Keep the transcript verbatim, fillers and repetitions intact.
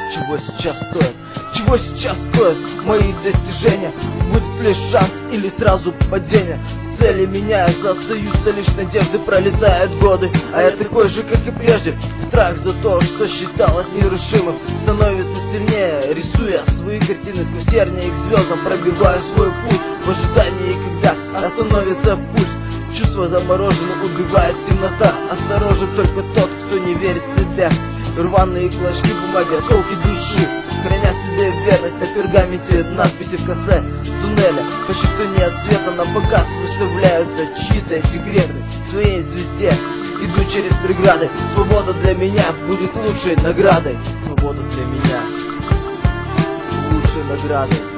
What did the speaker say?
чего сейчас стоит, чего сейчас стоят мои достижения. Будет ли шанс или сразу падение? Цели меняются, остаются лишь надежды, пролетают годы, а я такой же, как и прежде. Страх за то, что считалось нерушимым, становится сильнее, рисуя свои картины сквозь терния их звездам, пробиваю свой путь в ожидании, когда остановится путь. Чувства заморожены, убивает темнота. Осторожен только тот, кто не верит в себя. Рваные клочки бумаги, осколки души хранят себе верность на пергаменте, надписи в конце туннеля. Почти что нет света, на показ выставляются чьи-то секреты своей звезде. Иду через преграды, свобода для меня будет лучшей наградой. Свобода для меня лучшей наградой.